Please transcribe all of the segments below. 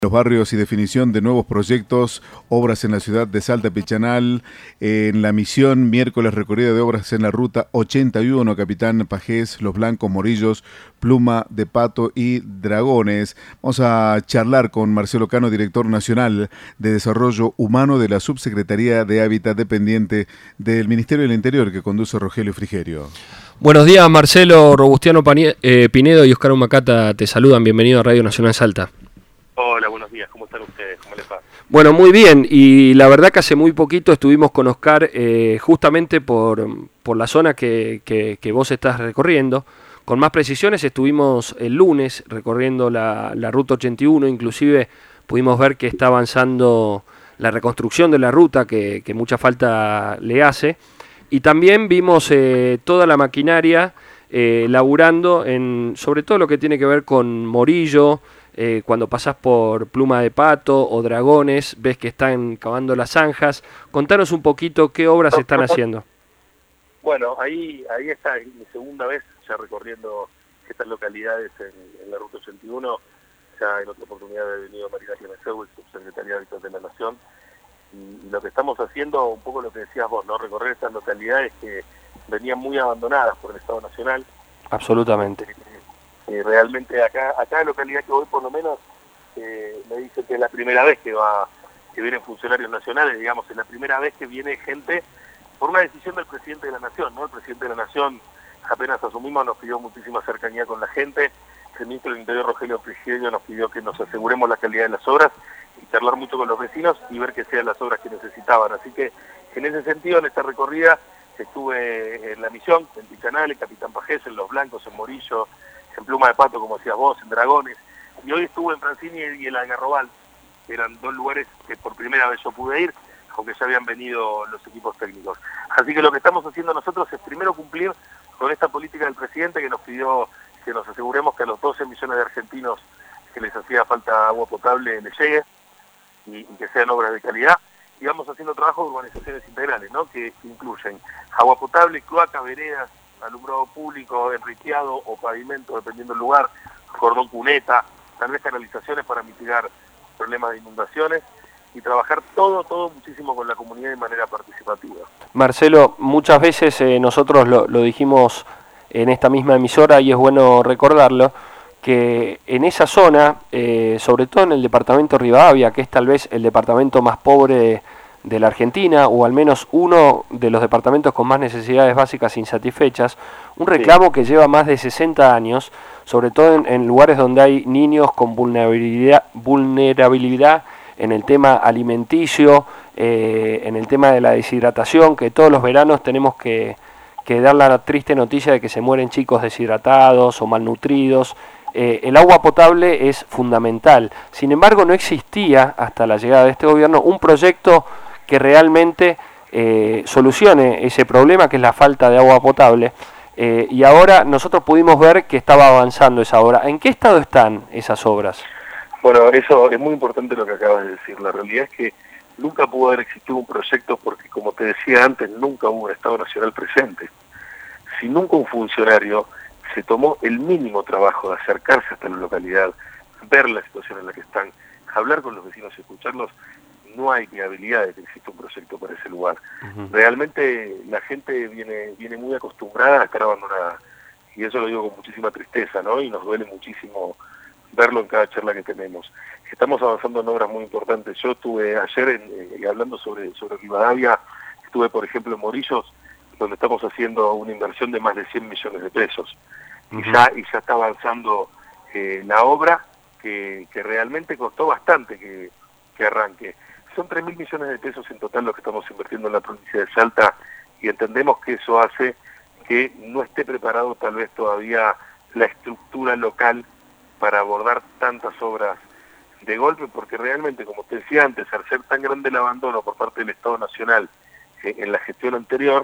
Los barrios y definición de nuevos proyectos, obras en la ciudad de Salta Pichanal, en La Misión, miércoles recorrida de obras en la ruta 81, Capitán Pajés, Los Blancos, Morillos, Pluma de Pato y Dragones. Vamos a charlar con Marcelo Cano, director nacional de Desarrollo Humano de la Subsecretaría de Hábitat dependiente del Ministerio del Interior que conduce Rogelio Frigerio. Buenos días, Marcelo. Robustiano Pinedo y Oscar Humacata te saludan. Bienvenido a Radio Nacional Salta. Hola, buenos días, ¿cómo están ustedes? ¿Cómo les va? Bueno, muy bien, y la verdad que hace muy poquito estuvimos con Oscar justamente por la zona que vos estás recorriendo. Con más precisiones estuvimos el lunes recorriendo la ruta 81, inclusive pudimos ver que está avanzando la reconstrucción de la ruta que mucha falta le hace, y también vimos toda la maquinaria laburando en sobre todo lo que tiene que ver con Morillo. Cuando pasás por Pluma de Pato o Dragones, ves que están cavando las zanjas. Contanos un poquito qué obras están haciendo. Bueno, ahí está mi segunda vez ya recorriendo estas localidades en la Ruta 81. Ya en otra oportunidad he venido Marina Meseu, el subsecretario de Hábitat de la Nación. Y lo que estamos haciendo, un poco lo que decías vos, ¿no? Recorrer estas localidades que venían muy abandonadas por el Estado Nacional. Absolutamente. Realmente acá en la localidad que voy, por lo menos, me dice que es la primera vez que vienen funcionarios nacionales, digamos, es la primera vez que viene gente por una decisión del presidente de la Nación, ¿no? El presidente de la Nación, apenas asumimos, nos pidió muchísima cercanía con la gente. El ministro del Interior, Rogelio Frigerio, nos pidió que nos aseguremos la calidad de las obras y charlar mucho con los vecinos y ver que sean las obras que necesitaban. Así que, en ese sentido, en esta recorrida, estuve en La Misión, en Pichanal, en Capitán Pajés, en Los Blancos, en Morillo, en Pluma de Pato, como decías vos, en Dragones, y hoy estuve en Francini y el Algarrobal, que eran dos lugares que por primera vez yo pude ir, aunque ya habían venido los equipos técnicos. Así que lo que estamos haciendo nosotros es primero cumplir con esta política del presidente que nos pidió que nos aseguremos que a los 12 millones de argentinos que les hacía falta agua potable les llegue y que sean obras de calidad. Y vamos haciendo trabajo de urbanizaciones integrales, ¿no? Que incluyen agua potable, cloacas, veredas, alumbrado público, enriqueado o pavimento, dependiendo del lugar, cordón cuneta, tal vez canalizaciones para mitigar problemas de inundaciones y trabajar todo muchísimo con la comunidad de manera participativa. Marcelo, muchas veces nosotros lo dijimos en esta misma emisora y es bueno recordarlo, que en esa zona, sobre todo en el departamento Rivadavia, que es tal vez el departamento más pobre de la Argentina, o al menos uno de los departamentos con más necesidades básicas insatisfechas, un reclamo que lleva más de 60 años, sobre todo en lugares donde hay niños con vulnerabilidad en el tema alimenticio, en el tema de la deshidratación, que todos los veranos tenemos que dar la triste noticia de que se mueren chicos deshidratados o malnutridos. El agua potable es fundamental. Sin embargo, no existía, hasta la llegada de este gobierno, un proyecto que realmente solucione ese problema, que es la falta de agua potable. Y ahora nosotros pudimos ver que estaba avanzando esa obra. ¿En qué estado están esas obras? Bueno, eso es muy importante lo que acabas de decir. La realidad es que nunca pudo haber existido un proyecto porque, como te decía antes, nunca hubo un Estado Nacional presente. Si nunca un funcionario se tomó el mínimo trabajo de acercarse hasta la localidad, ver la situación en la que están, hablar con los vecinos y escucharlos, no hay viabilidad de que exista un proyecto para ese lugar. Realmente la gente viene muy acostumbrada a estar abandonada, y eso lo digo con muchísima tristeza, ¿no? Y nos duele muchísimo verlo en cada charla que tenemos. Estamos avanzando en obras muy importantes. Yo estuve ayer hablando sobre Rivadavia, estuve por ejemplo en Morillos, donde estamos haciendo una inversión de más de 100 millones de pesos. Y ya está avanzando la obra que realmente costó bastante que arranque. Son 3.000 millones de pesos en total lo que estamos invirtiendo en la provincia de Salta, y entendemos que eso hace que no esté preparado tal vez todavía la estructura local para abordar tantas obras de golpe, porque realmente, como te decía antes, al ser tan grande el abandono por parte del Estado Nacional en la gestión anterior,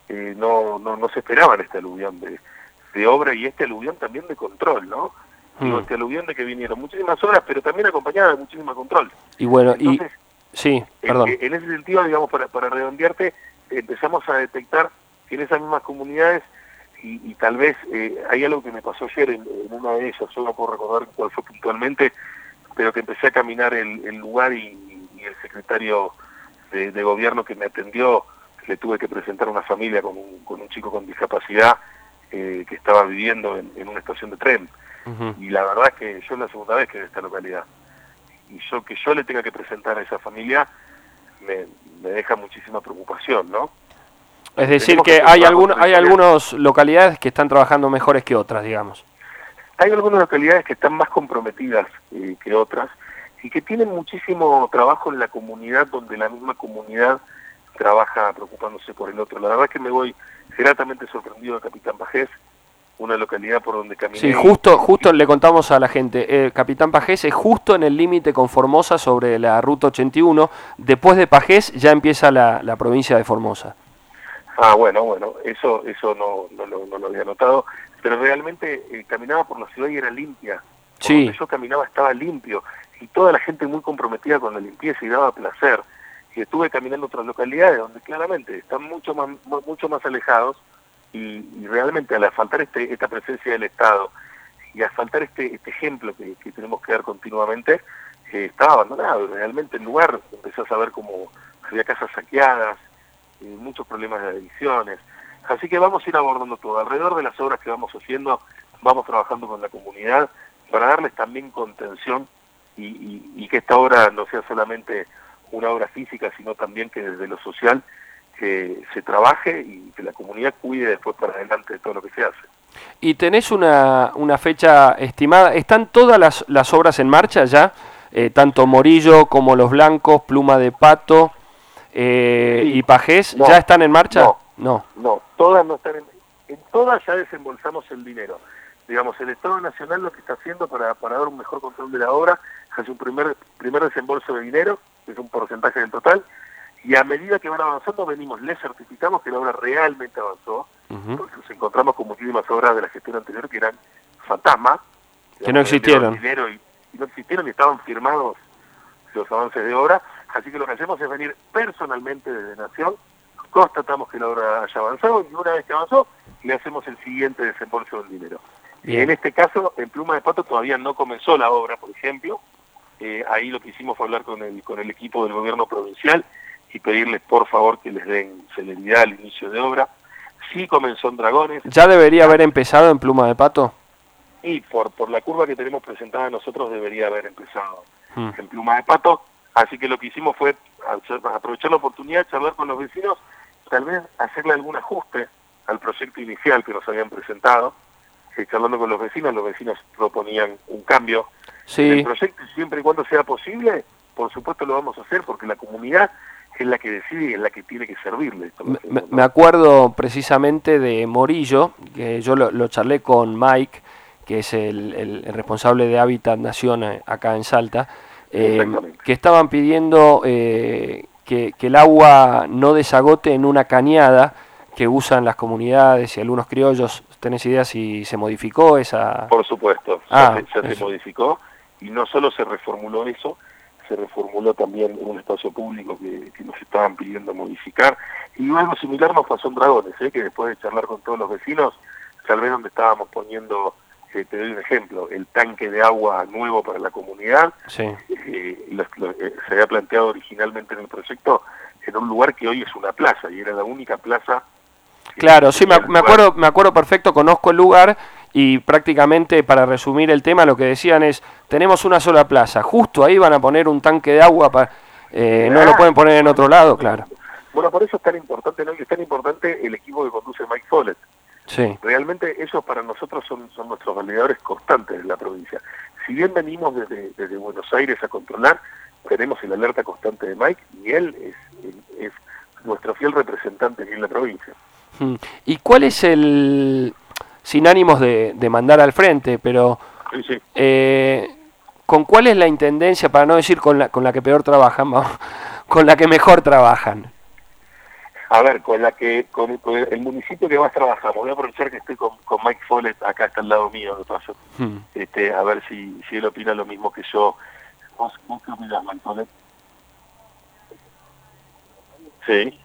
no se esperaban este aluvión de obra y este aluvión también de control, ¿no? Este aluvión de que vinieron muchísimas obras, pero también acompañada de muchísimo control. Y bueno, entonces, sí, perdón. En ese sentido, digamos, para redondearte, empezamos a detectar que en esas mismas comunidades, y tal vez hay algo que me pasó ayer en una de ellas, yo no puedo recordar cuál fue puntualmente, pero que empecé a caminar el lugar y el secretario de gobierno que me atendió, le tuve que presentar una familia con un chico con discapacidad que estaba viviendo en una estación de tren. Y la verdad es que yo es la segunda vez que en esta localidad. Y que yo le tenga que presentar a esa familia me deja muchísima preocupación, ¿no? Es decir, que hay algunas localidades que están trabajando mejores que otras, digamos. Hay algunas localidades que están más comprometidas que otras y que tienen muchísimo trabajo en la comunidad, donde la misma comunidad trabaja preocupándose por el otro. La verdad es que me voy gratamente sorprendido de Capitán Pajés, una localidad por donde caminé. Sí, justo le contamos a la gente, Capitán Pajés es justo en el límite con Formosa sobre la ruta 81, después de Pajés ya empieza la provincia de Formosa. Ah, bueno, eso no lo había notado, pero realmente caminaba por la ciudad y era limpia. Por Sí. donde yo caminaba estaba limpio, y toda la gente muy comprometida con la limpieza y daba placer. Y estuve caminando otras localidades donde claramente están mucho más alejados, y realmente al faltar esta presencia del Estado y al faltar este ejemplo que tenemos que dar continuamente, estaba abandonado. Realmente el lugar empezó a saber cómo había casas saqueadas, muchos problemas de adicciones. Así que vamos a ir abordando todo. Alrededor de las obras que vamos haciendo, vamos trabajando con la comunidad para darles también contención y que esta obra no sea solamente una obra física, sino también que desde lo social se trabaje y que la comunidad cuide después para adelante de todo lo que se hace. ¿Y tenés una fecha estimada? ¿Están todas las obras en marcha ya? Tanto Morillo como Los Blancos, Pluma de Pato Sí. y Pajés, No. ¿ya están en marcha? No. No, todas no están en todas ya desembolsamos el dinero. Digamos, el Estado Nacional lo que está haciendo para dar un mejor control de la obra hace un primer desembolso de dinero, que es un porcentaje del total, y a medida que van avanzando les certificamos que la obra realmente avanzó, porque nos encontramos con muchísimas obras de la gestión anterior que eran fantasmas, Que no existieron. Dinero y no existieron y estaban firmados los avances de obra. Así que lo que hacemos es venir personalmente desde Nación, constatamos que la obra haya avanzado y una vez que avanzó, le hacemos el siguiente desembolso del dinero. Bien. En este caso, en Pluma de Pato todavía no comenzó la obra, por ejemplo. Ahí lo que hicimos fue hablar con el equipo del gobierno provincial y pedirles por favor que les den celeridad al inicio de obra. Sí comenzó en Dragones. ¿Ya debería haber empezado en Pluma de Pato? Y por la curva que tenemos presentada nosotros debería haber empezado en Pluma de Pato. Así que lo que hicimos fue aprovechar la oportunidad, charlar con los vecinos, tal vez hacerle algún ajuste al proyecto inicial que nos habían presentado. Charlando con los vecinos proponían un cambio en el proyecto, y siempre y cuando sea posible, por supuesto lo vamos a hacer, porque la comunidad es la que decide y es la que tiene que servirle. Me acuerdo precisamente de Morillo, que yo lo charlé con Mike, que es el responsable de Hábitat Nación acá en Salta, que estaban pidiendo que el agua no desagote en una cañada que usan las comunidades y algunos criollos. ¿Tenés idea si se modificó esa...? Por supuesto, ya se modificó, y no solo se reformuló eso, se reformuló también un espacio público que nos estaban pidiendo modificar, y algo similar nos pasó en Dragones, que después de charlar con todos los vecinos, tal vez donde estábamos poniendo, te doy un ejemplo, el tanque de agua nuevo para la comunidad, sí. Se había planteado originalmente en el proyecto en un lugar que hoy es una plaza, y era la única plaza. Claro, sí, me acuerdo perfecto, conozco el lugar, y prácticamente para resumir el tema lo que decían es, tenemos una sola plaza, justo ahí van a poner un tanque de agua, no lo pueden poner en otro lado, claro. Bueno, por eso es tan importante, ¿no? Y es tan importante el equipo que conduce Mike Follett. Sí. Realmente ellos para nosotros son nuestros validadores constantes de la provincia. Si bien venimos desde Buenos Aires a controlar, tenemos el alerta constante de Mike, y él es nuestro fiel representante aquí en la provincia. ¿Y cuál es sin ánimos de mandar al frente, pero Sí. con cuál es la intendencia, para no decir con la que peor trabajan, con la que mejor trabajan? A ver, con el municipio que más trabajamos, voy a aprovechar que estoy con Mike Follett, acá está al lado mío, de paso, a ver si él opina lo mismo que yo. ¿Vos qué opinás, Mike Follett? Sí.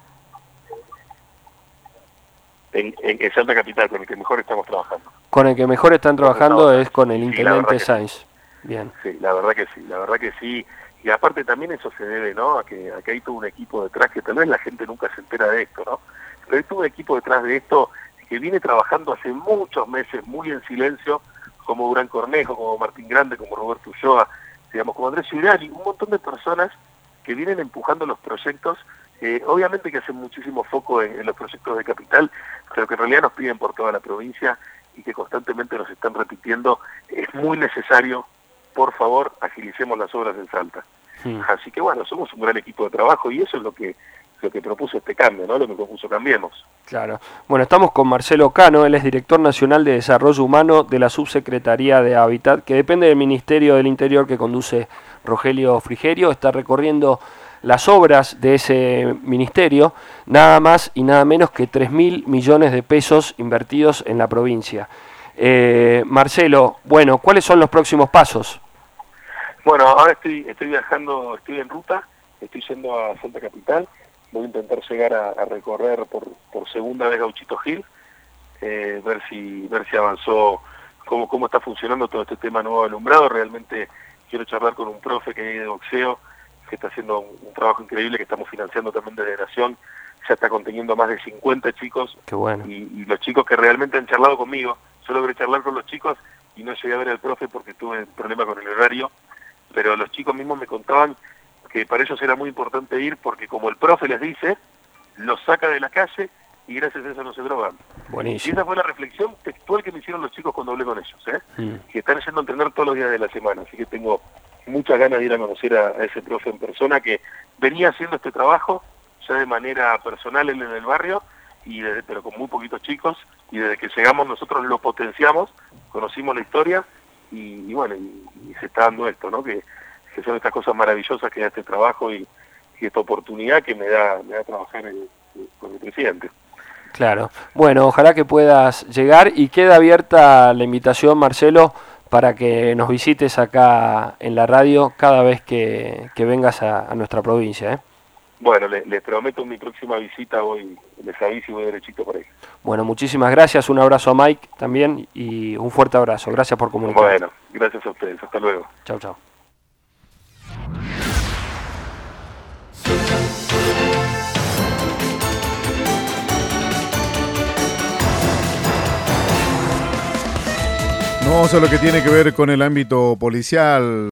En Salta Capital, con el que mejor estamos trabajando. Con el que mejor están trabajando es con el intendente sí, Sáenz. Bien. Sí, la verdad que sí. Y aparte también eso se debe, ¿no? A que hay todo un equipo detrás, que tal vez la gente nunca se entera de esto, ¿no? Pero hay todo un equipo detrás de esto que viene trabajando hace muchos meses muy en silencio, como Durán Cornejo, como Martín Grande, como Roberto Ulloa, digamos, como Andrés Ciudadani, un montón de personas que vienen empujando los proyectos, obviamente que hacen muchísimo foco en los proyectos de capital, pero que en realidad nos piden por toda la provincia y que constantemente nos están repitiendo, es muy necesario, por favor, agilicemos las obras en Salta. Así que bueno, somos un gran equipo de trabajo y eso es lo que propuso este cambio, ¿no? Lo que propuso Cambiemos. Claro. Bueno, estamos con Marcelo Cano, él es director nacional de Desarrollo Humano de la Subsecretaría de Hábitat, que depende del Ministerio del Interior que conduce Rogelio Frigerio. Está recorriendo las obras de ese ministerio, nada más y nada menos que 3.000 millones de pesos invertidos en la provincia. Marcelo, bueno, ¿cuáles son los próximos pasos? Bueno, ahora estoy viajando, estoy en ruta, estoy yendo a Salta Capital, voy a intentar llegar a recorrer por segunda vez Gauchito Gil, ver si avanzó, cómo está funcionando todo este tema nuevo alumbrado. Realmente quiero charlar con un profe que hay de boxeo, que está haciendo un trabajo increíble, que estamos financiando también desde Nación, ya está conteniendo más de 50 chicos. Qué bueno. Y los chicos que realmente han charlado conmigo, yo logré charlar con los chicos y no llegué a ver al profe porque tuve un problema con el horario, pero los chicos mismos me contaban que para ellos era muy importante ir porque como el profe les dice, los saca de la calle y gracias a eso no se drogan. Buenísimo. Y esa fue la reflexión textual que me hicieron los chicos cuando hablé con ellos, que están yendo a entrenar todos los días de la semana, así que tengo muchas ganas de ir a conocer a ese profe en persona que venía haciendo este trabajo ya de manera personal en el barrio, pero con muy poquitos chicos, y desde que llegamos nosotros lo potenciamos, conocimos la historia y bueno, y se está dando esto, ¿no? Que son estas cosas maravillosas que da este trabajo y esta oportunidad que me da trabajar con el presidente. Claro. Bueno, ojalá que puedas llegar y queda abierta la invitación, Marcelo, para que nos visites acá en la radio cada vez que vengas a nuestra provincia, ¿eh? Bueno, les prometo en mi próxima visita les aviso y voy derechito por ahí. Bueno, muchísimas gracias, un abrazo a Mike también y un fuerte abrazo. Gracias por comunicar. Bueno, gracias a ustedes, hasta luego. Chau, chau. No, eso es lo que tiene que ver con el ámbito policial.